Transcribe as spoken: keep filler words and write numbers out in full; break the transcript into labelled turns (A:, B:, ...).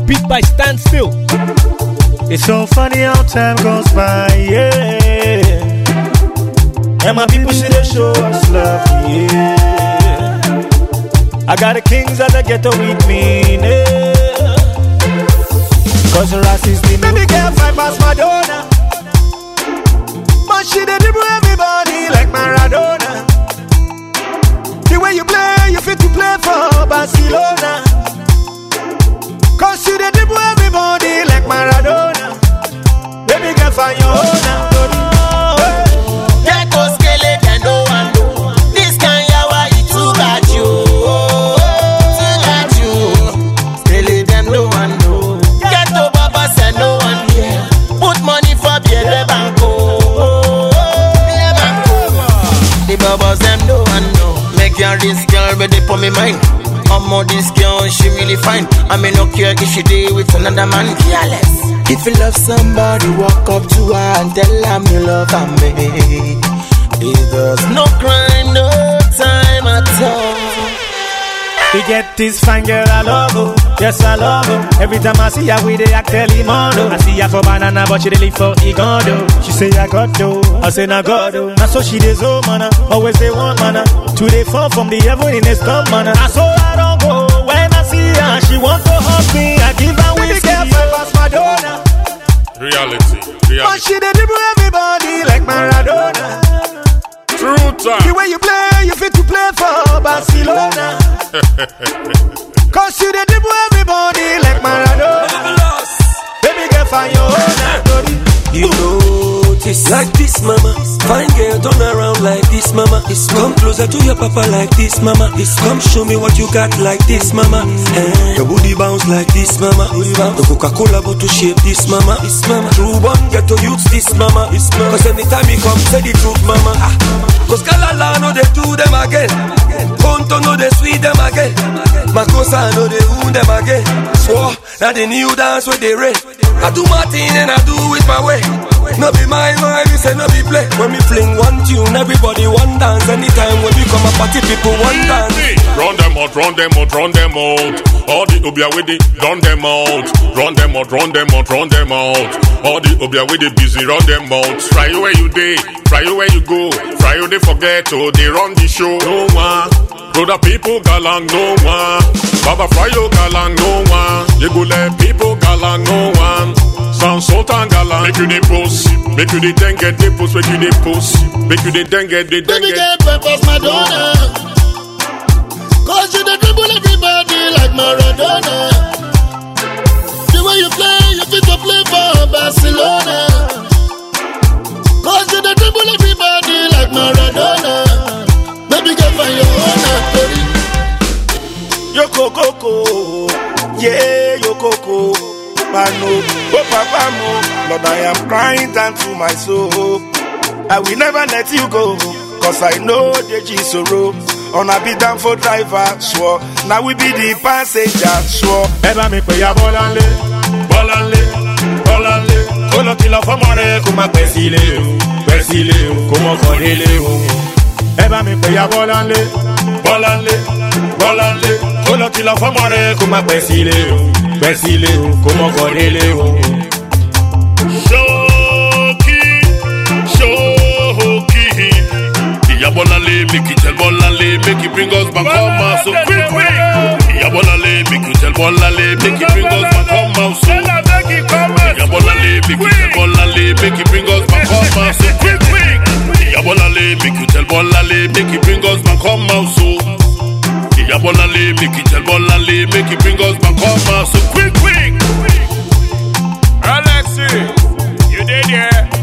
A: beat by Standstill.
B: It's so funny how time goes by, yeah. And my people see they show us love, yeah. I got the kings of the ghetto with me, yeah. Cause the Ras is the baby girl fight past Madonna. But she did dribble everybody like Maradona. The way you play, you fit to play for Barcelona. Cause she did dribble everybody like Maradona. Baby girl find your own now.
C: Ghetto skeleton, no one know. This kind yawa, it too got you. Too got you. Skeleton, no one know. Ghetto baba said no one here. Put money for Pierre Banco. Pierre Banco. The babas them no one know. Make your this girl ready for me mind. I'm on this girl, she really fine. I may not care if she day with another man. Careless. If you love somebody, walk up to her and tell them you love her, me. There's no crime, no time at all.
B: We get this fine girl, I love her. Yes, I love her. Every time I see her, we dey act Telimondo. I see her for banana, but she dey live for Igondo. She say I got dough, I say I got dough. And so she dey so manna, always dey one manna. To dey fall from the heaven in a storm manna. I so I don't go when I see her. She want to hug me, I give her whiskey. Girl, fight past Madonna.
D: Reality, reality.
B: But she dey dribble everybody like Maradona.
D: True time.
B: The way you play, you fit to play for Barcelona. Cause you dey dribble everybody like Maradona. Baby girl, find your own.
E: You notice like this, mama. Fine girl, turn around like this, mama. It's come closer to your papa like this, mama. It's come show me what you got like this, mama. Eh, your booty bounce like this, mama. The Coca-Cola bottle shape this, mama. It's mama. True born get to use this, mama. It's mama. Cause anytime you come, say the truth, mama. Ah. Cause Galala know they do them again. Ponto know they sweet them again. Makosa know they wound them again. So now the new dance with they rain. I do my thing and I do it my way. No be my vibe, you say no be play. When me fling one tune, everybody one dance. Anytime when we come a party, people one dance.
D: Run them out, run them out, run them out. All the Obia with it, run them out. Run them out, run them out, run them out. All the Obia with it busy, run them out. Try where you day, try where you go. Try you they forget, oh they run the show. No one, brother people galang, no one. Baba Fryo galang, no one. You go let people galang, no one. Sound Sultan galang, make you the post, make you the then get the post, make you the post, make you the then get the then
C: Baby
D: get.
C: girl, purpose Madonna. Cause you the dribble everybody like Maradona. The way you play, you fit to play for Barcelona. Cause you the dribble everybody like Maradona. Baby girl, find your own story.
B: Yoko Coco, yeah, Yoko Coco. Pano, oh Papa Mo, Lord, I am crying down to my soul. I will never let you go, cause I know the G-Soro. On a beat down for driver, swore. Now we be the passenger, swore. Eba mi pe ya bolanle, bolanle, bolanle. Kolo kilo famore, kuma pesile o, pesile o, kuma korele o. Eba mi pe ya bolanle, bolanle, bolanle. Kolo kilo famore, kuma pesile o. Pesile o, como correle o.
D: Shoki, Shoki. Yabolale, make it tell Bolale, make it bring us back home out so quick, quick. Yabolale, make it tell Bolale, make it bring us back home out so. Yabolale, make it tell Bolale, make it bring us back home out so quick, quick. Yabolale, make it tell Bolale, make it bring us back home out so. Yabolale, make it tell Bolale, make it bring us back home so quick, quick. Alexi, you did yeah.